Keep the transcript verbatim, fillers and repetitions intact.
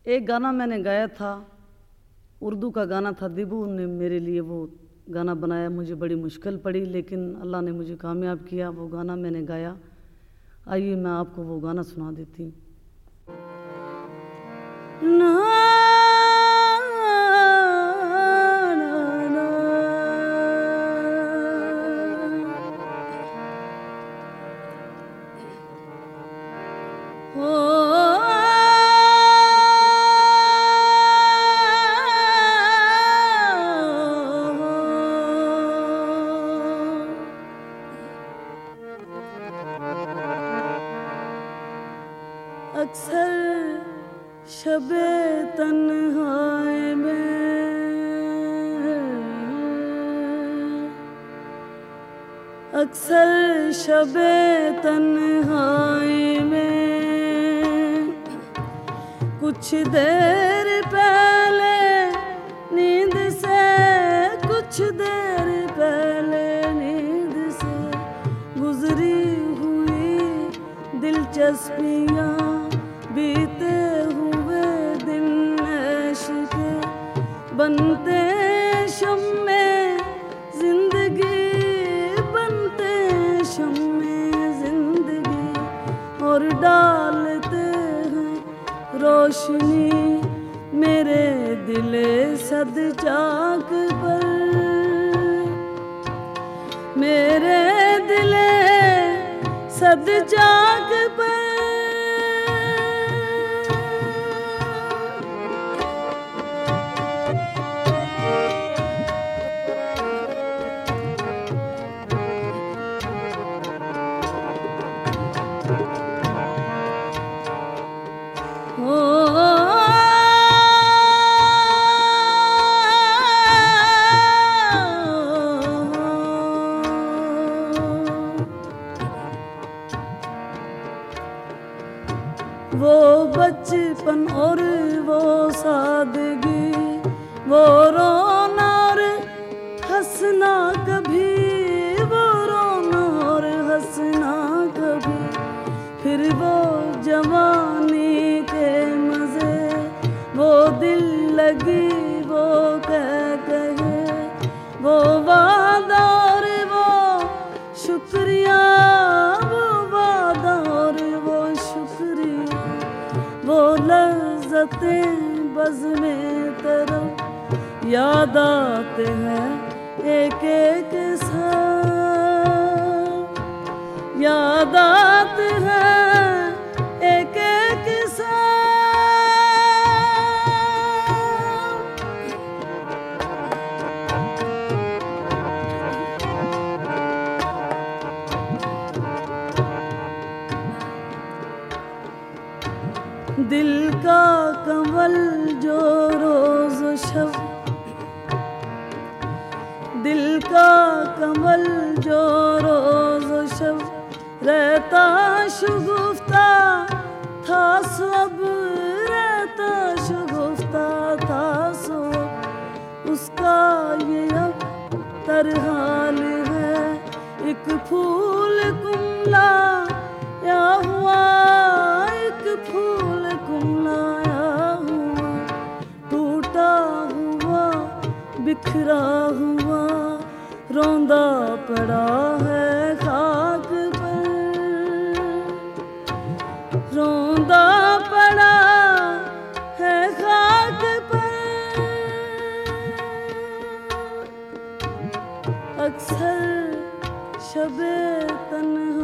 एक गाना मैंने गाया था, उर्दू का गाना था। दिबू ने मेरे लिए वो गाना बनाया, मुझे बड़ी मुश्किल पड़ी, लेकिन अल्लाह ने मुझे कामयाब किया। वो गाना मैंने गाया। आइए मैं आपको वो गाना सुना देती हूँ। अक्सर शबे तन्हाई में, अक्सर शबे तन्हाई में, कुछ देर पहले नींद से, कुछ देर पहले नींद से गुजरी हुई दिलचस्पियाँ, बीते हुए दिन इश्क बनते शम्मे जिंदगी, बनते शम्मे जिंदगी, और डालते हैं रोशनी मेरे दिले सद चाक पर, मेरे दिले सद चाक पर। वो बचपन और वो सादगी, वो रोना और हंसना कभी, वो रोना और हंसना कभी, फिर वो जवानी के मजे, वो दिल लगी वो कह कहे, वो वादा और वो शुक्रिया, वो वादा और वो शुक्रिया, वो लज़्ज़तें बज़्मे तरफ याद आते हैं एक एक साथ, याद आते हैं एक एक साथ। दिल का कमल जो रोज शब, दिल का कमल जो रोज शब रहता शुगुफ्ता था, सब रहता शुगुफ्ता था सब, उसका ये अब तरहाल है, एक फूल कुमला या हुआ, एक फूल कुमलाया हुआ, टूटा हुआ बिखरा हुआ, रोंदा पड़ा है खाक पर, रोंदा पड़ा है खाक पर। अक्सर शबे तन्हा